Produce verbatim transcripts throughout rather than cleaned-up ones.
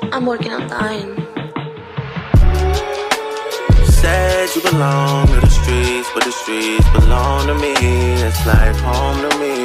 I'm working on dying. Said you belong to the streets, but the streets belong to me. It's like home to me.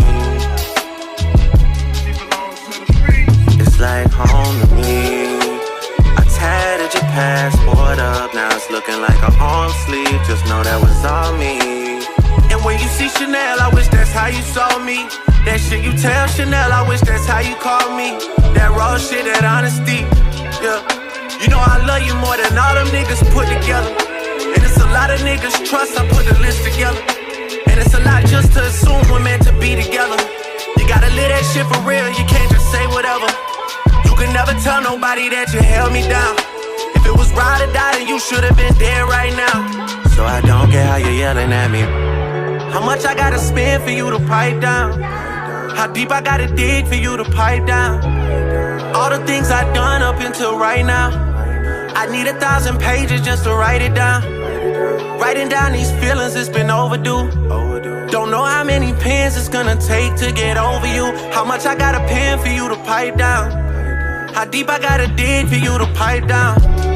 It's like home to me. I tatted your passport up, now it's looking like a arm sleeve. Just know that was all me. And when you see Chanel, I wish that's how you saw me. That shit you tell Chanel, I wish that's how you call me. That raw shit, that honesty, yeah. You know I love you more than all them niggas put together. And it's a lot of niggas trust, I put the list together. And it's a lot just to assume we're meant to be together. You gotta live that shit for real, you can't just say whatever. You can never tell nobody that you held me down. If it was ride or die, then you should've been dead right now. So I don't get how you're yelling at me. How much I gotta spend for you to pipe down? How deep I gotta dig for you to pipe down? All the things I've done up until right now, I need a thousand pages just to write it down. Writing down these feelings, it's been overdue. Don't know how many pens it's gonna take to get over you. How much I gotta pen for you to pipe down? How deep I gotta dig for you to pipe down?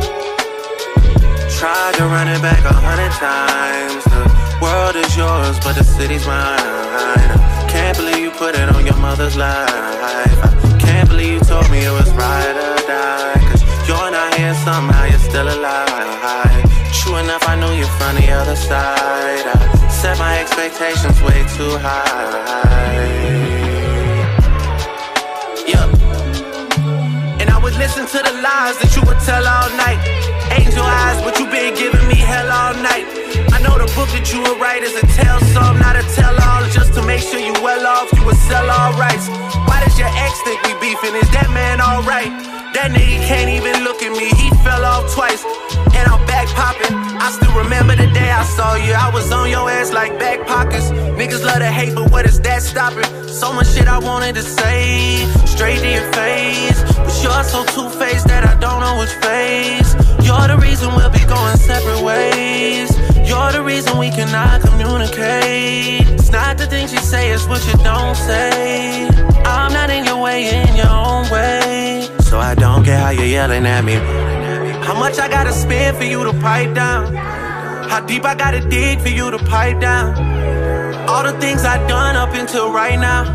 Tried to run it back a hundred times. The world is yours, but the city's mine. Can't believe you put it on your mother's life. I can't believe you told me it was ride or die. Cause you're not here, somehow you're still alive. True enough, I knew you from the other side. I set my expectations way too high. Yeah. And I would listen to the lies that you would tell all night. Angel eyes, but you been giving me hell all night. I know the book that you would write is a tell some, not a tell all. Just to make sure you well off, you would sell all rights. Why does your ex think we beefing? Is that man alright? That nigga can't even look at me, he fell off twice. And I'm back popping. I still remember the day I saw you. I was on your ass like back pockets. Niggas love to hate, but what is that stopping? So much shit I wanted to say, straight to your face. But you're so two-faced that I don't know which face. You're the reason we'll be going separate ways. You're the reason we cannot communicate. It's not the things you say, it's what you don't say. I'm not in your way, in your own way. So I don't get how you're yelling at me. How much I gotta spend for you to pipe down? How deep I gotta dig for you to pipe down? All the things I've done up until right now,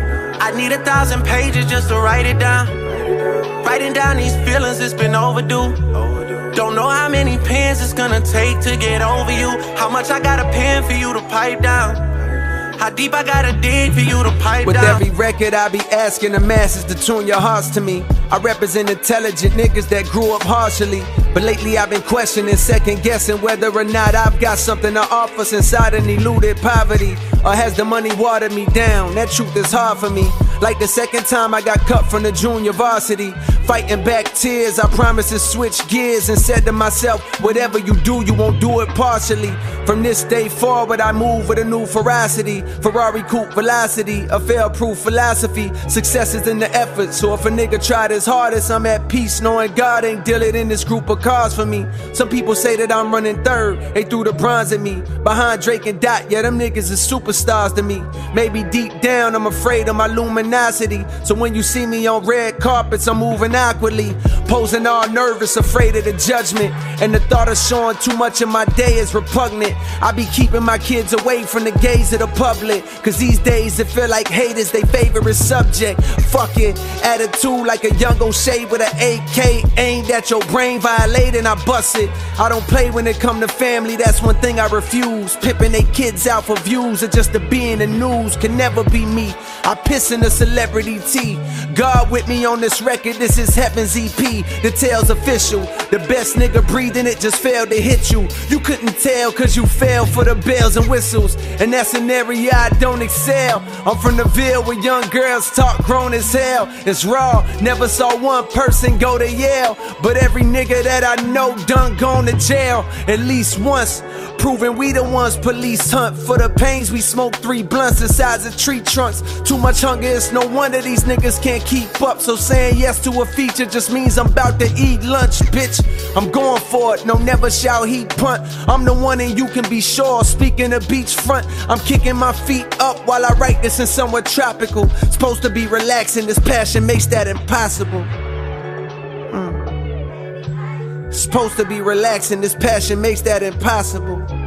I need a thousand pages just to write it down. Writing down these feelings, it's been overdue. Don't know how many pens it's gonna take to get over you. How much I gotta pen for you to pipe down? How deep I gotta dig for you to pipe With down? every record I be asking the masses to tune your hearts to me. I represent intelligent niggas that grew up harshly. But lately I've been questioning, second guessing whether or not I've got something to offer since I done eluded poverty. Or has the money watered me down? That truth is hard for me. Like the second time I got cut from the junior varsity. Fighting back tears, I promised to switch gears and said to myself, whatever you do, you won't do it partially. From this day forward, I move with a new ferocity. Ferrari coupe velocity, a fail-proof philosophy. Success is in the effort, so if a nigga tried his hardest, I'm at peace knowing God ain't dealing in this group of cars for me. Some people say that I'm running third, they threw the bronze at me. Behind Drake and Dot, yeah, them niggas is superstars to me. Maybe deep down, I'm afraid of my luminosity. So when you see me on red carpets, I'm moving awkwardly, posing all nervous, afraid of the judgment. And the thought of showing too much of my day is repugnant. I be keeping my kids away from the gaze of the public, cause these days it feel like hate is they favorite subject. Fuck it, attitude like a young O'Shea with an A K aimed at your brain, violating, I bust it. I don't play when it come to family, that's one thing I refuse. Pimping they kids out for views or just to be in the news can never be me. I piss in the celebrity tea. God with me on this record, this is Heaven's E P. The tale's official, the best nigga breathing it just failed to hit you. You couldn't tell cause you fell for the bells and whistles, and that's an area I don't excel. I'm from the Ville where young girls talk grown as hell. It's raw, never saw one person go to Yale, but every nigga that I know done gone to jail at least once, proving we the ones police hunt for the pains. We smoke three blunts the size of tree trunks. Too much hunger, it's no wonder these niggas can't keep up. So saying yes to a feature just means I'm about to eat lunch, bitch. I'm going for it, no never shall he punt. I'm the one and you can be sure. Speaking of beachfront, I'm kicking my feet up while I write this in somewhere tropical. Supposed to be relaxing, this passion makes that impossible. Mm. Supposed to be relaxing, this passion makes that impossible.